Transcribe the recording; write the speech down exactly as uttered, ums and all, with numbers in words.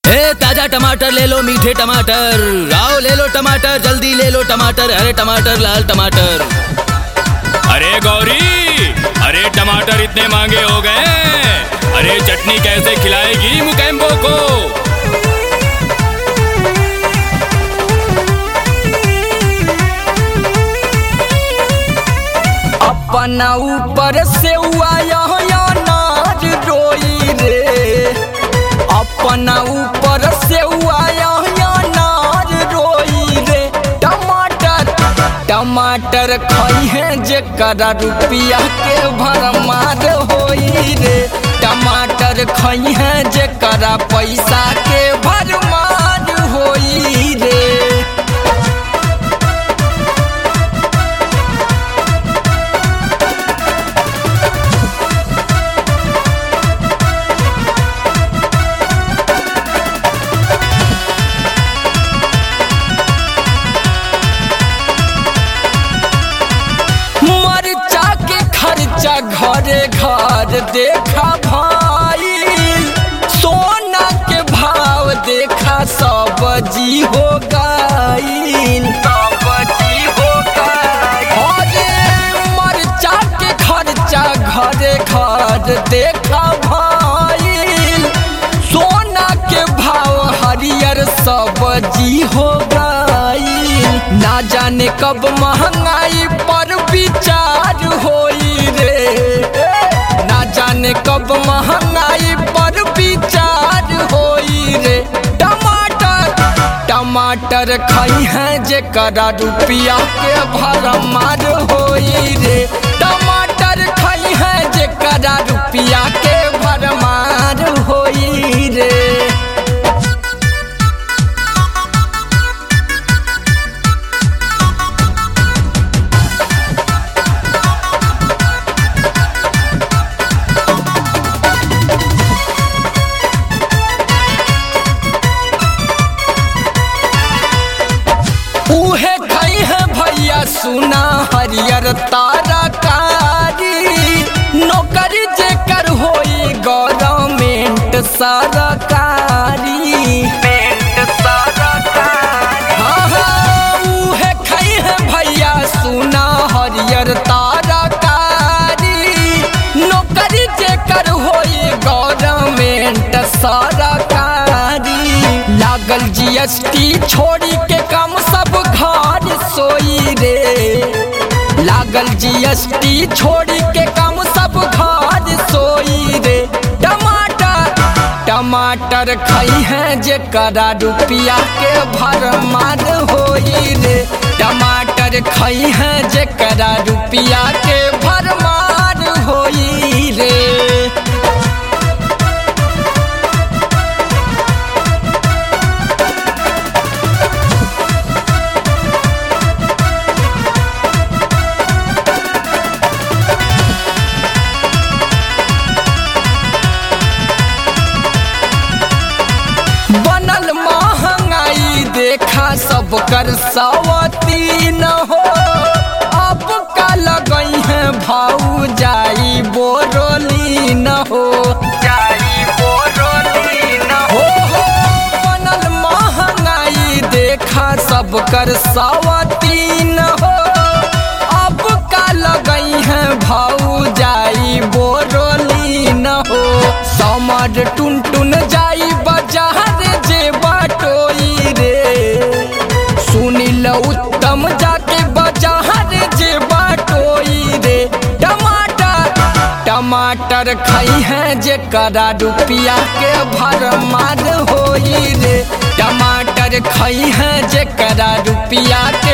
ए ताजा टमाटर ले लो, मीठे टमाटर। आओ ले लो टमाटर, जल्दी ले लो टमाटर, हरे टमाटर, लाल टमाटर। अरे गौरी, अरे टमाटर इतने महंगे हो गए, अरे चटनी कैसे खिलाएगी मुकेम्बो को? अपना ऊपर से नाज रोई रे, अपना ऊपर से नाज रोई रे। टमाटर टमाटर खाई है जेकरा रुपया के भरमार होई रे, टमाटर खाई है जेकरा पैसा के भरमार होई रे। घरे घर देखा भाई, सोना के भाव देखा सब्जी हो गई, सब्जी हो गई। अरे मरचा के खर्चा घरे घर देखा भाई, सोना के भाव हरियर सब्जी हो गई। ना जाने कब महंगाई पर विचार होई रे, ना जाने कब महंगाई पर विचार होई रे। टमाटर टमाटर खाई है जेकरा रुपया के भरमार होई रे, टमाटर खाई है जेकरा रुपया के भरमार होई रे। उहे खाई है भैया सुना हरियर तरकारी, नौकरी जेकर होई गवर्नमेंट सरकारी, हाँ हाँ उहे खाई है भैया सुना हरियर तरकारी, नौकरी जेकर होई गवर्नमेंट सरकारी। लागल जीएसटी छोड़ी के काम सब घर सोई रे, लागल जीएसटी छोड़ी के काम सब घर सोई रे। टमाटर टमाटर खाई है जेकरा रुपया के भरमार होई रे, टमाटर खाई है जेकरा रुपया के भरमार होई रे। बनल महंगाई देखा सब कर सवती न हो, अब का लगई है भाऊ जाई बोरोली न हो, जाई बोरोली न हो, हो। बनल महंगाई देखा सब कर सवती न हो, अब का लगई है भाऊ जाई बोरोली न हो। समर टुन टुन जाई बाजार जे बाटोई रे, सुनील उत्तम जाके बाजार जे बाटोई रे। टमाटर टमाटर खाई है जेकरा रुपया के भरमार होई रे, टमाटर खाई है जेकरा रुपया